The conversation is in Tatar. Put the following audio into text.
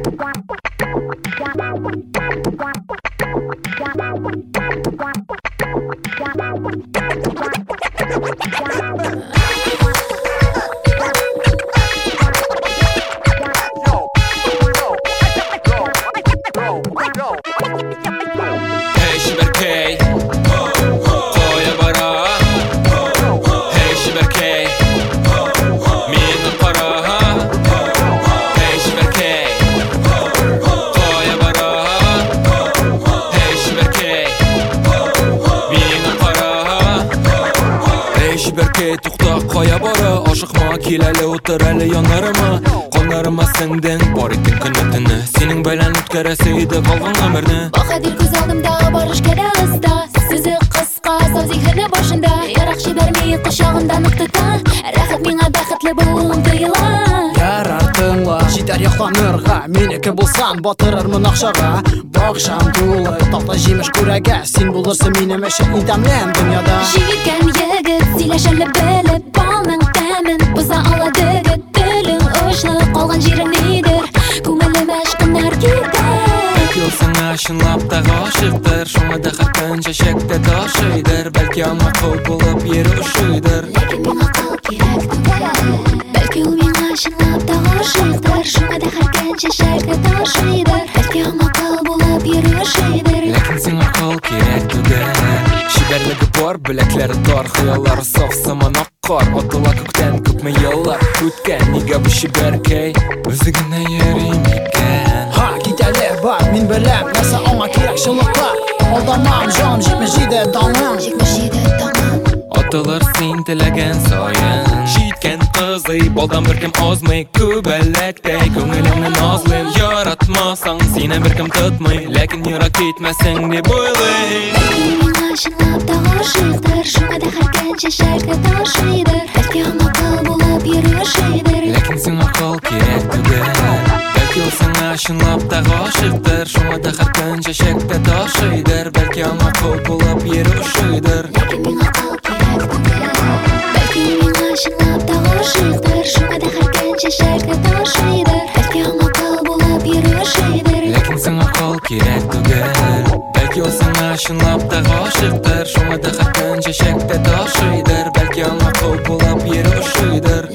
Qoya bora aşıqma keleli otur әлі yanarıma Qonlarıma singdin bor etin künetini Sening bilan o'tkazsaydi qolgan ömürni Bahadir ko'z oldimda borish kerak ista Sizi qisqa so'z zehni boshimda Yaraqshi bermay qo'shog'imda nuqtata Rahat menga baxtli bo'lgim tuyula Yaratdinglar jetar yoqlanirga Meniki bo'lsam botirarman oqshoga Bog'sham to'la taqta jemish ko'raga Sen bo'lursa menim ishim idamlan dunyoda Jigitgan yigit siylashini bilib Balning ta'min buza oladi Dilim o'shli qolgan jerim nedir Ko'nglim ashqinar ketar Yo'lsang ashınlab da g'oshiqdir Shomada har qancha shakda toshiydir Balki ama qo'l bo'lib yeri ushiydir Lekin menga qol kerak tugar Balki u menga ashınlab da g'oshiqdir Shomada har qancha shakda toshiydir Balki ama qol bo'lib yeri ushiydir Lekin senga qo'l kerak tugar Shiberligi bor, bilaklari tor Xiyolari sof, samon oqqor Otila ko'kdan ko'pmi yillar o'tgan Nega bu shiberkay o'zigina yarim ekan Ha gitali bor men bilan narsa ona kerak shiliqqa Oldamam jon 77 donam Otalar sen tilagan soyan Shitgan qiziy boldan bir kim ozmay Ko'balakday ko'nglimni nozlim Yaratmasang seni bir kim tutmay Lekin yurak ketmasang deb o'ylay Ashınlab da g'oshiqdir Shomada har qancha shakda toshiydir Balki ama qol bo'lib yeri ushiydir Lekin senga qo'l kerak tugar Balki o'zing ashınlab da g'oshiqdir Shomada har qancha shakda toshiydir Balki ama qo'l bo'lib yeri ushiydir Lekin menga qol kerak tugar Balki men ashınlab da g'oshiqdir Shomada har qancha shakda toshiydir Balki ama qol bo'lib yeri ushiydir Lekin senga qo'l kerak tugar Balki o'zing ashınlab da g'oshiqdir Shomada har qancha shakda toshiydir Balki ama qo'l bo'lib yeri ushiydir